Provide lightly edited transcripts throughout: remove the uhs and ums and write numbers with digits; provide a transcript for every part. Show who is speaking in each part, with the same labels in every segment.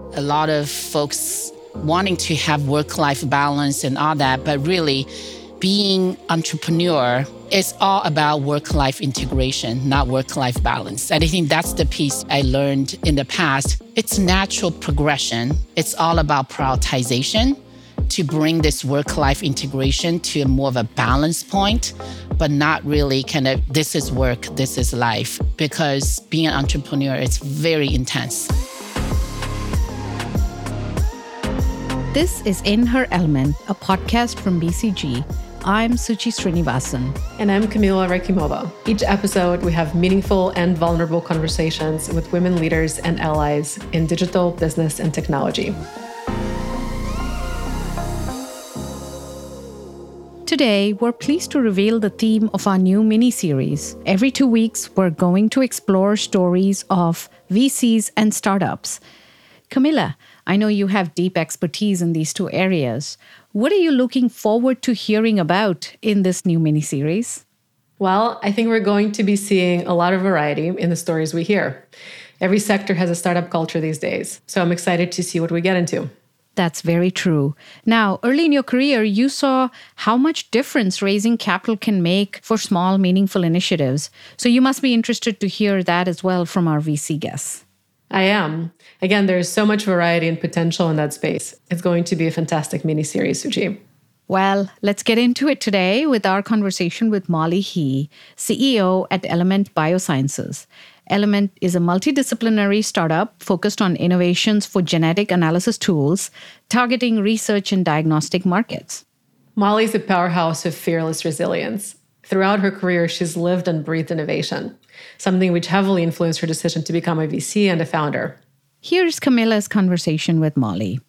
Speaker 1: a lot of folks wanting to have work-life balance and all that, but really being entrepreneur is all about work-life integration, not work-life balance. And I think that's the piece I learned in the past. It's natural progression. It's all about prioritization to bring this work-life integration to more of a balance point, but not really kind of this is work, this is life. Because being an entrepreneur is very intense.
Speaker 2: This is In Her Element, a podcast from BCG. I'm Suchi Srinivasan.
Speaker 3: And I'm Camila Rekimova. Each episode, we have meaningful and vulnerable conversations with women leaders and allies in digital, business, and technology.
Speaker 2: Today, we're pleased to reveal the theme of our new mini-series. Every 2 weeks, we're going to explore stories of VCs and startups. Camila, I know you have deep expertise in these two areas. What are you looking forward to hearing about in this new mini-series?
Speaker 3: Well, I think we're going to be seeing a lot of variety in the stories we hear. Every sector has a startup culture these days, so I'm excited to see what we get into.
Speaker 2: That's very true. Now, early in your career, you saw how much difference raising capital can make for small, meaningful initiatives. So you must be interested to hear that as well from our VC guests.
Speaker 3: I am. Again, there's so much variety and potential in that space. It's going to be a fantastic mini-series, Suchi.
Speaker 2: Well, let's get into it today with our conversation with Molly He, CEO at Element Biosciences. Element is a multidisciplinary startup focused on innovations for genetic analysis tools, targeting research and diagnostic markets.
Speaker 3: Molly's a powerhouse of fearless resilience. Throughout her career, she's lived and breathed innovation, something which heavily influenced her decision to become a VC and a founder.
Speaker 2: Here's Camila's conversation with Molly.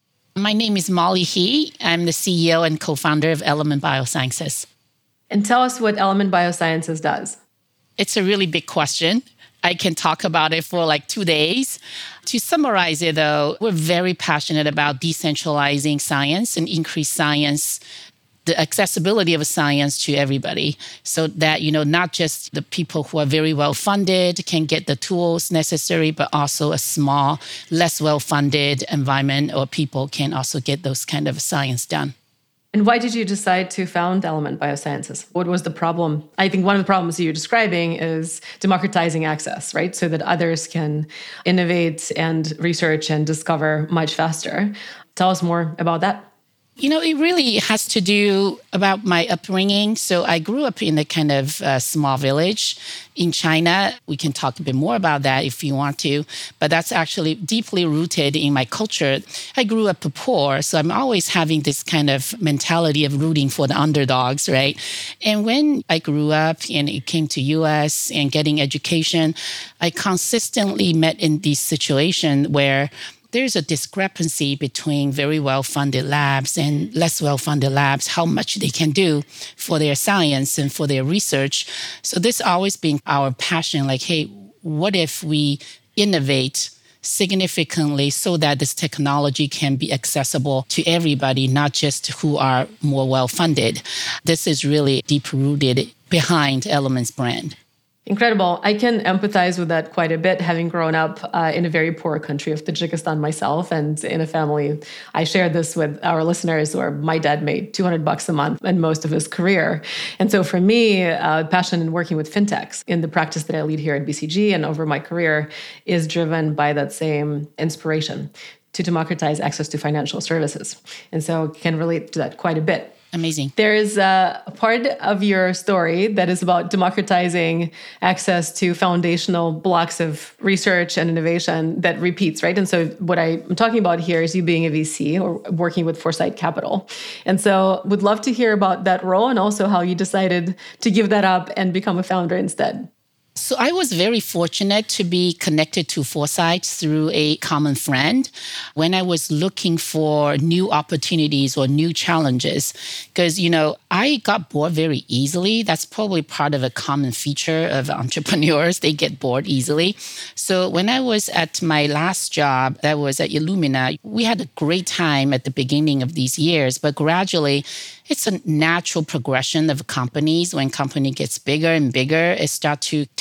Speaker 1: My name is Molly He. I'm the CEO and co-founder of Element Biosciences.
Speaker 3: And tell us what Element Biosciences does.
Speaker 1: It's a really big question. I can talk about it for like 2 days. To summarize it, though, we're very passionate about decentralizing science and increase science, the accessibility of science to everybody, so that, not just the people who are very well-funded can get the tools necessary, but also a small, less well-funded environment or people can also get those kind of science done.
Speaker 3: And why did you decide to found Element Biosciences? What was the problem? I think one of the problems you're describing is democratizing access, right? So that others can innovate and research and discover much faster. Tell us more about that.
Speaker 1: It really has to do about my upbringing. So I grew up in a kind of small village in China. We can talk a bit more about that if you want to, but that's actually deeply rooted in my culture. I grew up poor, so I'm always having this kind of mentality of rooting for the underdogs, right? And when I grew up and it came to US and getting education, I consistently met in this situation where there's a discrepancy between very well-funded labs and less well-funded labs, how much they can do for their science and for their research. So this always been our passion, like, hey, what if we innovate significantly so that this technology can be accessible to everybody, not just who are more well-funded? This is really deep-rooted behind Element's brand.
Speaker 3: Incredible. I can empathize with that quite a bit, having grown up in a very poor country of Tajikistan myself and in a family. I shared this with our listeners where my dad made $200 a month and most of his career. And so for me, passion in working with fintechs in the practice that I lead here at BCG and over my career is driven by that same inspiration to democratize access to financial services. And so I can relate to that quite a bit.
Speaker 1: Amazing.
Speaker 3: There is a part of your story that is about democratizing access to foundational blocks of research and innovation that repeats, right? And so what I'm talking about here is you being a VC or working with Foresight Capital. And so would love to hear about that role and also how you decided to give that up and become a founder instead.
Speaker 1: So I was very fortunate to be connected to Foresight through a common friend when I was looking for new opportunities or new challenges. Because, I got bored very easily. That's probably part of a common feature of entrepreneurs. They get bored easily. So when I was at my last job, that was at Illumina, we had a great time at the beginning of these years, but gradually it's a natural progression of companies. When company gets bigger and bigger, it starts to tone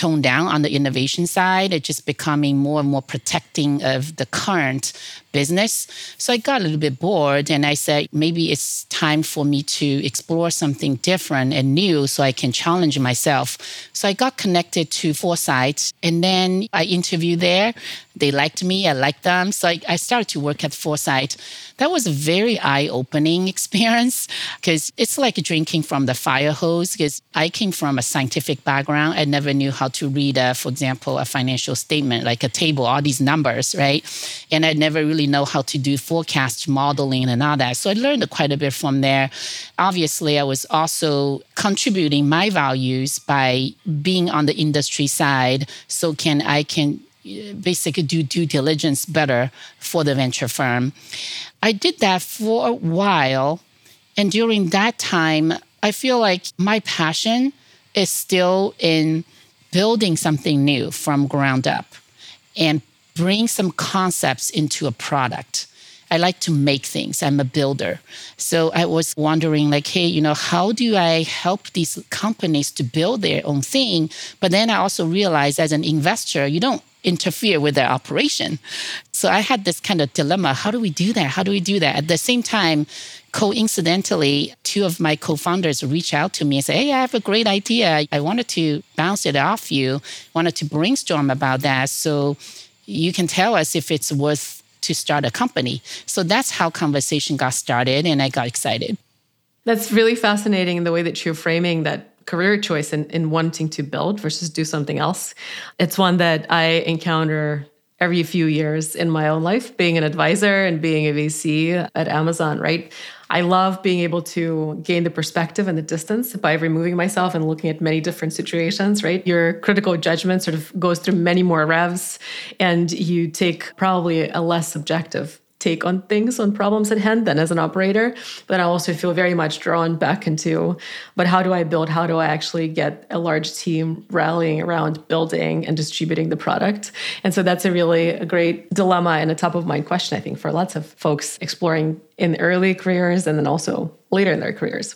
Speaker 1: toned down on the innovation side. It's just becoming more and more protecting of the current business. So I got a little bit bored and I said, maybe it's time for me to explore something different and new so I can challenge myself. So I got connected to Foresight and then I interviewed there. They liked me, I liked them. So I started to work at Foresight. That was a very eye-opening experience because it's like drinking from the fire hose because I came from a scientific background. I never knew how to read, for example, a financial statement, like a table, all these numbers, right? And I never really know how to do forecast modeling and all that. So I learned quite a bit from there. Obviously, I was also contributing my values by being on the industry side. So I can basically do due diligence better for the venture firm. I did that for a while. And during that time, I feel like my passion is still in building something new from ground up and bring some concepts into a product. I like to make things. I'm a builder. So I was wondering like, hey, how do I help these companies to build their own thing? But then I also realized as an investor, you don't interfere with their operation. So I had this kind of dilemma. How do we do that? At the same time, coincidentally, two of my co-founders reached out to me and said, hey, I have a great idea. I wanted to bounce it off you, wanted to brainstorm about that. So you can tell us if it's worth to start a company. So that's how conversation got started and I got excited.
Speaker 3: That's really fascinating in the way that you're framing that career choice in wanting to build versus do something else. It's one that I encounter every few years in my own life, being an advisor and being a VC at Amazon, right? I love being able to gain the perspective and the distance by removing myself and looking at many different situations, right? Your critical judgment sort of goes through many more revs and you take probably a less subjective take on things, on problems at hand than as an operator. But I also feel very much drawn back into, but how do I build? How do I actually get a large team rallying around building and distributing the product? And so that's a great dilemma and a top of mind question, I think, for lots of folks exploring in early careers and then also later in their careers.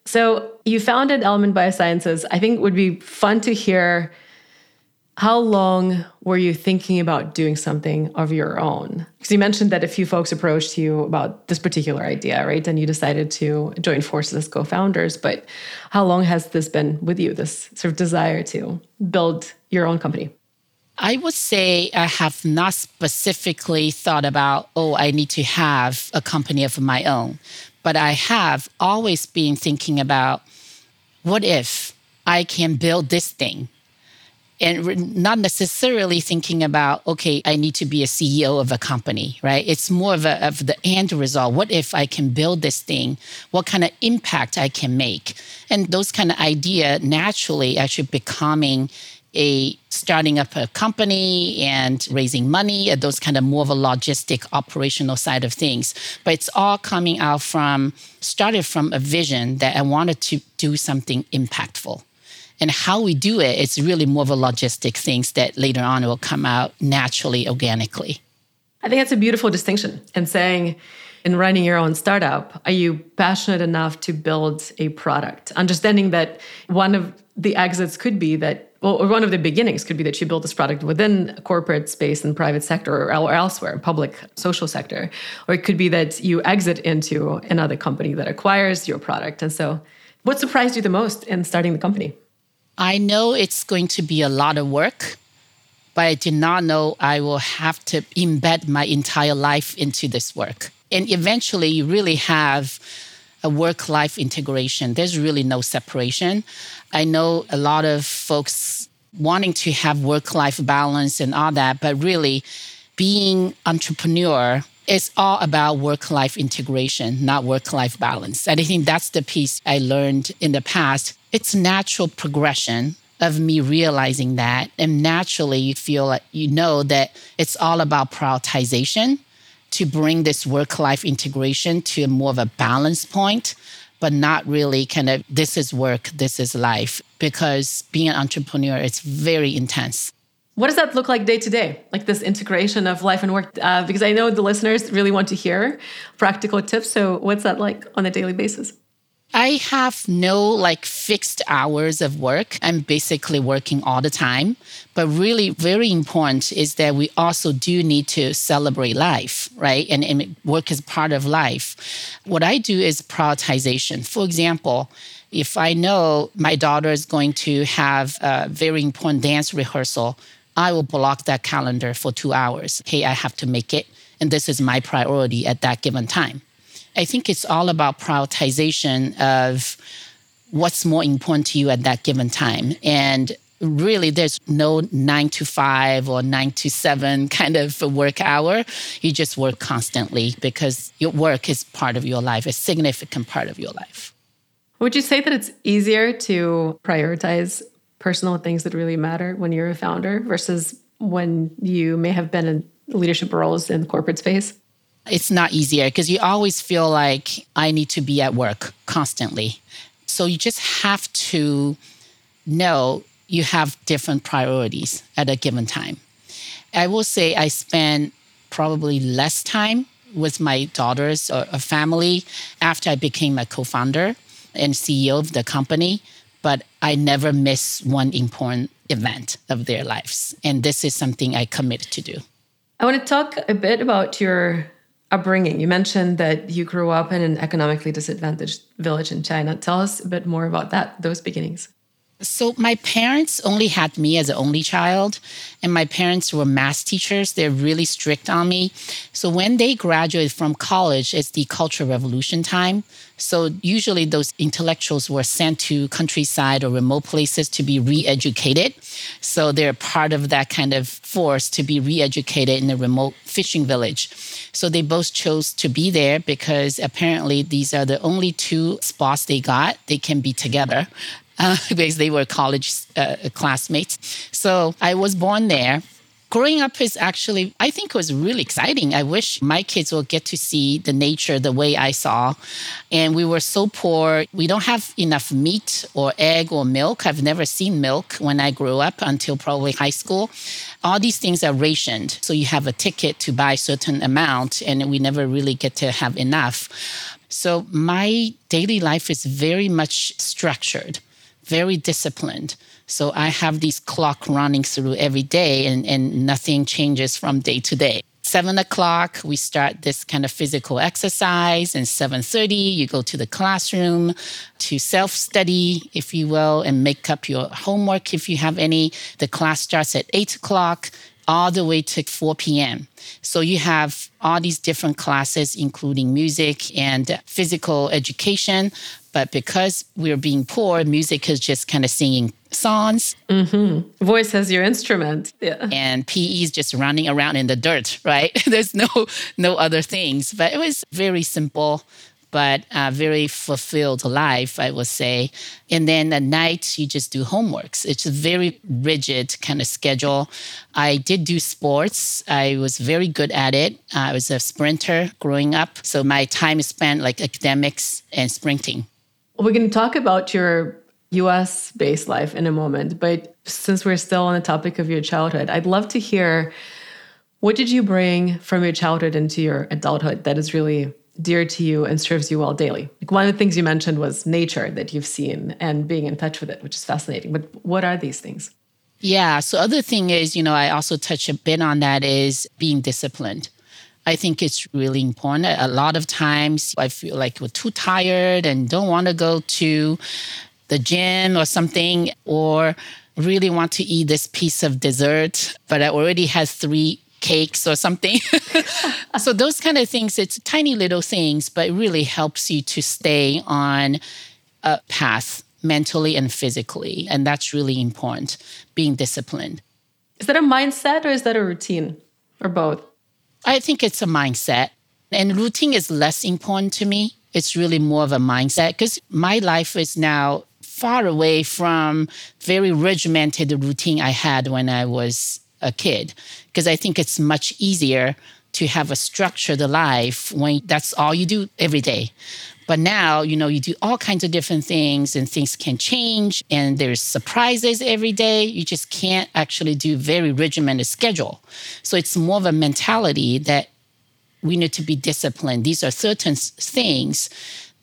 Speaker 3: So you founded Element Biosciences. I think it would be fun to hear, how long were you thinking about doing something of your own? Because you mentioned that a few folks approached you about this particular idea, right? And you decided to join forces as co-founders. But how long has this been with you, this sort of desire to build your own company?
Speaker 1: I would say I have not specifically thought about, I need to have a company of my own. But I have always been thinking about, what if I can build this thing? And not necessarily thinking about, I need to be a CEO of a company, right? It's more of the end result. What if I can build this thing? What kind of impact I can make? And those kind of idea naturally actually becoming starting up a company and raising money, those kind of more of a logistic operational side of things. But it's all started from a vision that I wanted to do something impactful. And how we do it, it's really more of a logistic things that later on will come out naturally, organically.
Speaker 3: I think that's a beautiful distinction. And saying, in running your own startup, are you passionate enough to build a product? Understanding that one of the exits could be that, or one of the beginnings could be that you build this product within a corporate space and private sector or elsewhere, public, social sector. Or it could be that you exit into another company that acquires your product. And so what surprised you the most in starting the company?
Speaker 1: I know it's going to be a lot of work, but I did not know I will have to embed my entire life into this work. And eventually you really have a work-life integration. There's really no separation. I know a lot of folks wanting to have work-life balance and all that, but really being entrepreneur is all about work-life integration, not work-life balance. And I think that's the piece I learned in the past. It's natural progression of me realizing that. And naturally, you feel like that it's all about prioritization to bring this work-life integration to more of a balance point, but not really kind of this is work, this is life. Because being an entrepreneur, it's very intense.
Speaker 3: What does that look like day to day, like this integration of life and work? Because I know the listeners really want to hear practical tips. So what's that like on a daily basis?
Speaker 1: I have no like fixed hours of work. I'm basically working all the time. But really, very important is that we also do need to celebrate life, right? And work is part of life. What I do is prioritization. For example, if I know my daughter is going to have a very important dance rehearsal, I will block that calendar for 2 hours. Hey, I have to make it. And this is my priority at that given time. I think it's all about prioritization of what's more important to you at that given time. And really, there's no 9 to 5 or 9 to 7 kind of work hour. You just work constantly because your work is part of your life, a significant part of your life.
Speaker 3: Would you say that it's easier to prioritize personal things that really matter when you're a founder versus when you may have been in leadership roles in the corporate space?
Speaker 1: It's not easier because you always feel like I need to be at work constantly. So you just have to know you have different priorities at a given time. I will say I spend probably less time with my daughters or a family after I became a co-founder and CEO of the company, but I never miss one important event of their lives. And this is something I commit to do.
Speaker 3: I want to talk a bit about your upbringing. You mentioned that you grew up in an economically disadvantaged village in China. Tell us a bit more about those beginnings.
Speaker 1: So my parents only had me as an only child, and my parents were math teachers. They're really strict on me. So when they graduated from college, it's the Cultural Revolution time. So usually those intellectuals were sent to countryside or remote places to be re-educated. So they're part of that kind of force to be re-educated in a remote fishing village. So they both chose to be there because apparently these are the only two spots they got. They can be together. Because they were college classmates. So I was born there. Growing up is actually, I think it was really exciting. I wish my kids will get to see the nature the way I saw. And we were so poor. We don't have enough meat or egg or milk. I've never seen milk when I grew up until probably high school. All these things are rationed. So you have a ticket to buy a certain amount, and we never really get to have enough. So my daily life is very much structured, very disciplined. So I have these clock running through every day and nothing changes from day to day. 7 o'clock, we start this kind of physical exercise, and 7:30, you go to the classroom to self-study, if you will, and make up your homework if you have any. The class starts at 8 o'clock all the way to 4 p.m. So you have all these different classes, including music and physical education. But because we're being poor, music is just kind of singing songs.
Speaker 3: Mm-hmm. Voice as your instrument. Yeah.
Speaker 1: And PE is just running around in the dirt, right? There's no other things. But it was very simple, but very fulfilled life, I would say. And then at night, you just do homeworks. It's a very rigid kind of schedule. I did do sports. I was very good at it. I was a sprinter growing up. So my time is spent like academics and sprinting.
Speaker 3: We're going to talk about your US-based life in a moment. But since we're still on the topic of your childhood, I'd love to hear, what did you bring from your childhood into your adulthood that is really dear to you and serves you well daily? Like, one of the things you mentioned was nature that you've seen and being in touch with it, which is fascinating. But what are these things?
Speaker 1: Yeah. So other thing is, I also touch a bit on that is being disciplined. I think it's really important. A lot of times I feel like we're too tired and don't want to go to the gym or something, or really want to eat this piece of dessert, but I already have 3 cakes or something. So those kind of things, it's tiny little things, but it really helps you to stay on a path mentally and physically. And that's really important, being disciplined.
Speaker 3: Is that a mindset or is that a routine, or both?
Speaker 1: I think it's a mindset. And routine is less important to me. It's really more of a mindset because my life is now far away from very regimented routine I had when I was a kid. Because I think it's much easier to have a structured life when that's all you do every day. But now, you do all kinds of different things and things can change and there's surprises every day. You just can't actually do very regimented schedule. So it's more of a mentality that we need to be disciplined. These are certain things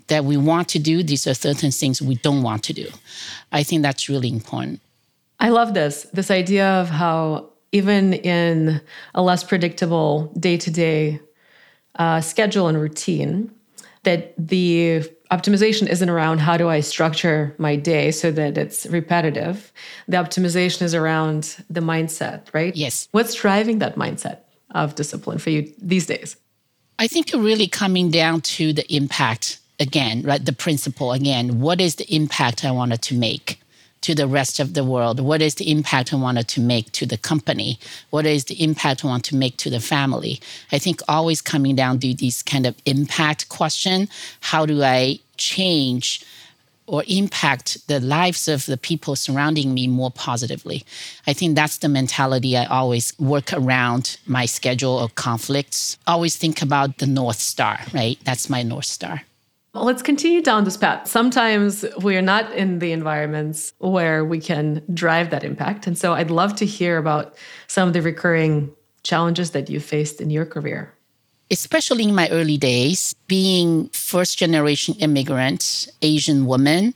Speaker 1: that we want to do. These are certain things we don't want to do. I think that's really important.
Speaker 3: I love this idea of how even in a less predictable day-to-day schedule and routine, that the optimization isn't around how do I structure my day so that it's repetitive. The optimization is around the mindset, right?
Speaker 1: Yes.
Speaker 3: What's driving that mindset of discipline for you these days?
Speaker 1: I think you're really coming down to the impact again, right? The principle again. What is the impact I wanted to make to the rest of the world? What is the impact I wanted to make to the company? What is the impact I want to make to the family? I think always coming down to these kind of impact question. How do I change or impact the lives of the people surrounding me more positively? I think that's the mentality I always work around my schedule of conflicts. Always think about the North Star, right? That's my North Star.
Speaker 3: Well, let's continue down this path. Sometimes we are not in the environments where we can drive that impact. And so I'd love to hear about some of the recurring challenges that you faced in your career.
Speaker 1: Especially in my early days, being first-generation immigrant, Asian woman,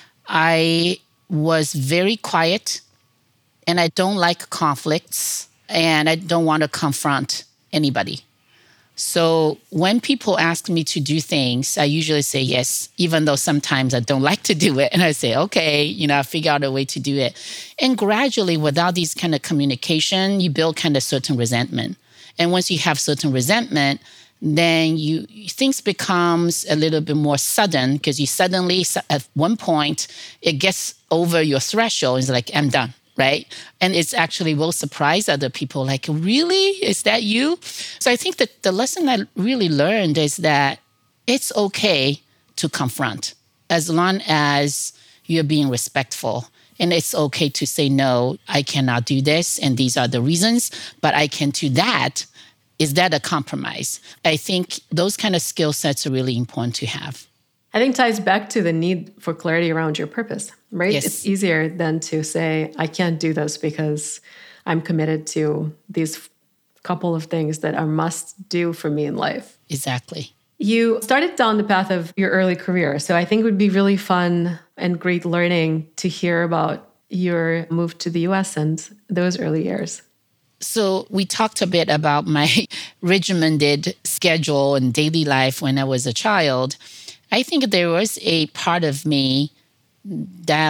Speaker 1: I was very quiet, and I don't like conflicts, and I don't want to confront anybody. So when people ask me to do things, I usually say yes, even though sometimes I don't like to do it. And I say, okay, I figure out a way to do it. And gradually, without these kind of communication, you build kind of certain resentment. And once you have certain resentment, then things becomes a little bit more sudden because you suddenly, at one point, it gets over your threshold. It's like, I'm done. Right? And it's actually will surprise other people like, really? Is that you? So I think that the lesson I really learned is that it's okay to confront as long as you're being respectful. And it's okay to say, no, I cannot do this. And these are the reasons, but I can do that. Is that a compromise? I think those kind of skill sets are really important to have.
Speaker 3: I think ties back to the need for clarity around your purpose, right?
Speaker 1: Yes.
Speaker 3: It's easier than to say, I can't do this because I'm committed to these couple of things that are must do for me in life.
Speaker 1: Exactly.
Speaker 3: You started down the path of your early career. So I think it would be really fun and great learning to hear about your move to the US and those early years.
Speaker 1: So we talked a bit about my regimented schedule and daily life when I was a child. I think there was a part of me that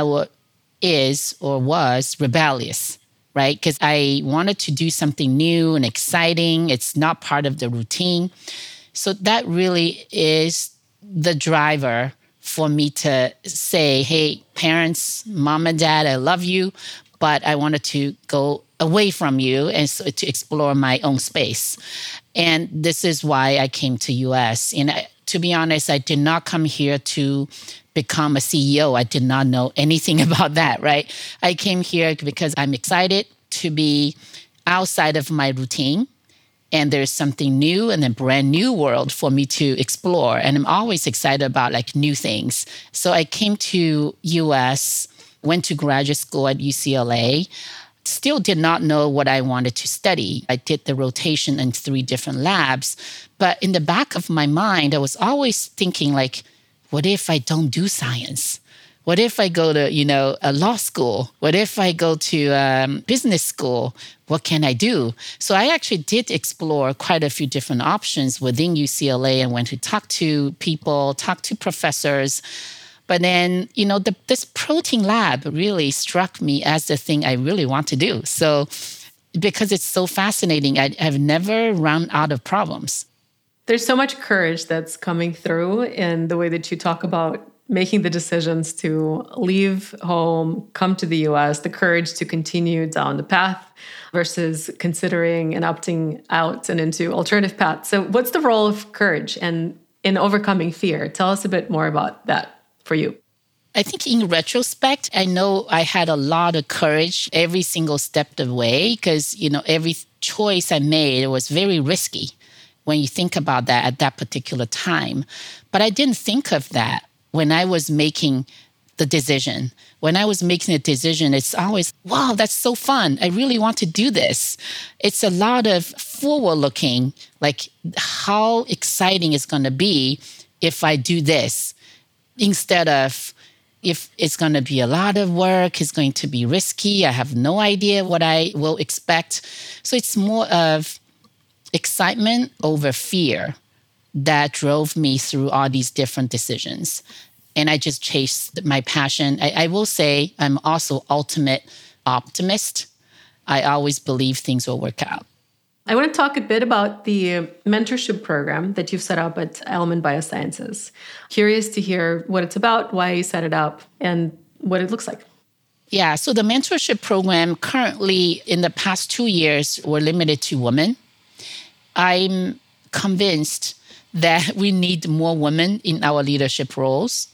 Speaker 1: was rebellious, right? Because I wanted to do something new and exciting. It's not part of the routine. So that really is the driver for me to say, hey, parents, mom and dad, I love you, but I wanted to go away from you and so to explore my own space. And this is why I came to US. And to be honest, I did not come here to become a CEO. I did not know anything about that, right? I came here because I'm excited to be outside of my routine. And there's something new and a brand new world for me to explore. And I'm always excited about like new things. So I came to US, went to graduate school at UCLA, still did not know what I wanted to study. I did the rotation in 3 different labs. But in the back of my mind, I was always thinking like, what if I don't do science? What if I go to, a law school? What if I go to business school? What can I do? So I actually did explore quite a few different options within UCLA and went to talk to people, talk to professors. But then, this protein lab really struck me as the thing I really want to do. So because it's so fascinating, I've never run out of problems.
Speaker 3: There's so much courage that's coming through in the way that you talk about making the decisions to leave home, come to the US, the courage to continue down the path versus considering and opting out and into alternative paths. So what's the role of courage and in overcoming fear? Tell us a bit more about that for you.
Speaker 1: I think in retrospect, I know I had a lot of courage every single step of the way because, every choice I made was very risky when you think about that at that particular time. But I didn't think of that when I was making the decision. When I was making a decision, it's always, wow, that's so fun. I really want to do this. It's a lot of forward looking, like how exciting it's going to be if I do this. instead of if it's going to be a lot of work, it's going to be risky, I have no idea what I will expect. So it's more of excitement over fear that drove me through all these different decisions. And I just chased my passion. I will say I'm also ultimate optimist. I always believe things will work out.
Speaker 3: I want to talk a bit about the mentorship program that you've set up at Element Biosciences. Curious to hear what it's about, why you set it up, and what it looks like.
Speaker 1: Yeah, so the mentorship program currently in the past 2 years were limited to women. I'm convinced that we need more women in our leadership roles.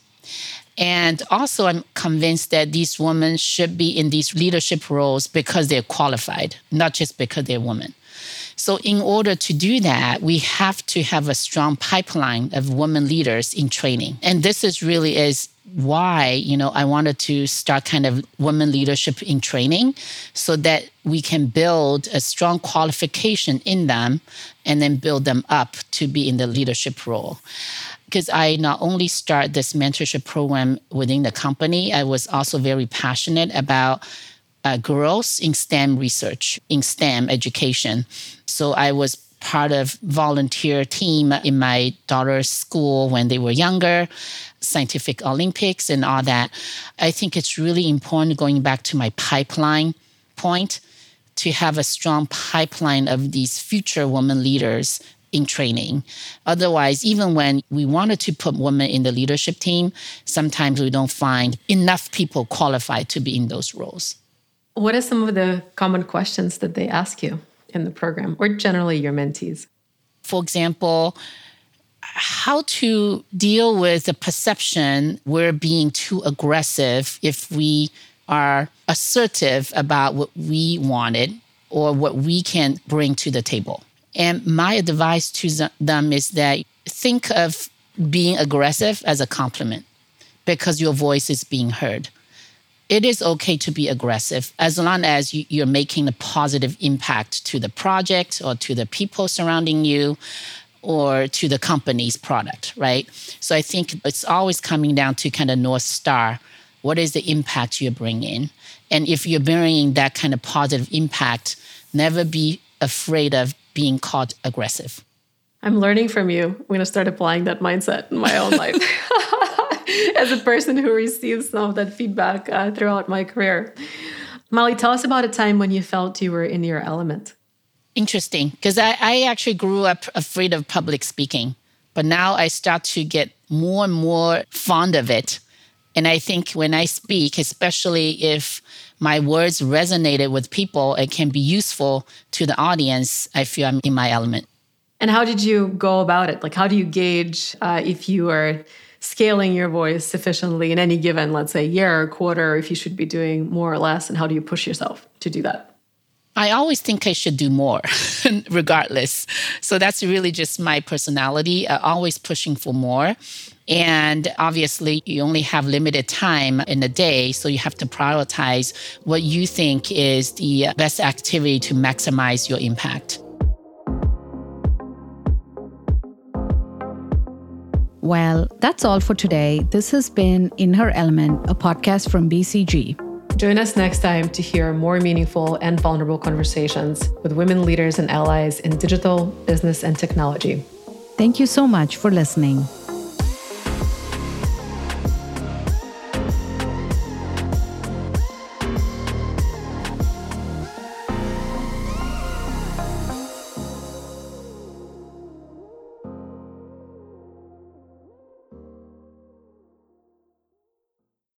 Speaker 1: And also I'm convinced that these women should be in these leadership roles because they're qualified, not just because they're women. So in order to do that, we have to have a strong pipeline of women leaders in training. And this is why, I wanted to start kind of women leadership in training so that we can build a strong qualification in them and then build them up to be in the leadership role. Because I not only start this mentorship program within the company, I was also very passionate about girls in STEM research, in STEM education. So I was part of volunteer team in my daughter's school when they were younger, scientific Olympics and all that. I think it's really important, going back to my pipeline point, to have a strong pipeline of these future women leaders in training. Otherwise, even when we wanted to put women in the leadership team, sometimes we don't find enough people qualified to be in those roles.
Speaker 3: What are some of the common questions that they ask you in the program, or generally your mentees?
Speaker 1: For example, how to deal with the perception we're being too aggressive if we are assertive about what we wanted or what we can bring to the table. And my advice to them is that think of being aggressive as a compliment because your voice is being heard. It is okay to be aggressive as long as you're making a positive impact to the project or to the people surrounding you or to the company's product, right? So I think it's always coming down to kind of North Star. What is the impact you're bringing? And if you're bringing that kind of positive impact, never be afraid of being called aggressive.
Speaker 3: I'm learning from you. I'm going to start applying that mindset in my own life. As a person who receives some of that feedback throughout my career. Molly, tell us about a time when you felt you were in your element.
Speaker 1: Interesting, because I actually grew up afraid of public speaking, but now I start to get more and more fond of it. And I think when I speak, especially if my words resonated with people, it can be useful to the audience. I feel I'm in my element.
Speaker 3: And how did you go about it? Like, how do you gauge if you are scaling your voice sufficiently in any given, let's say, year or quarter, if you should be doing more or less, and how do you push yourself to do that?
Speaker 1: I always think I should do more, regardless. So that's really just my personality, always pushing for more. And obviously, you only have limited time in a day, so you have to prioritize what you think is the best activity to maximize your impact.
Speaker 2: Well, that's all for today. This has been In Her Element, a podcast from BCG.
Speaker 3: Join us next time to hear more meaningful and vulnerable conversations with women leaders and allies in digital, business, and technology.
Speaker 2: Thank you so much for listening.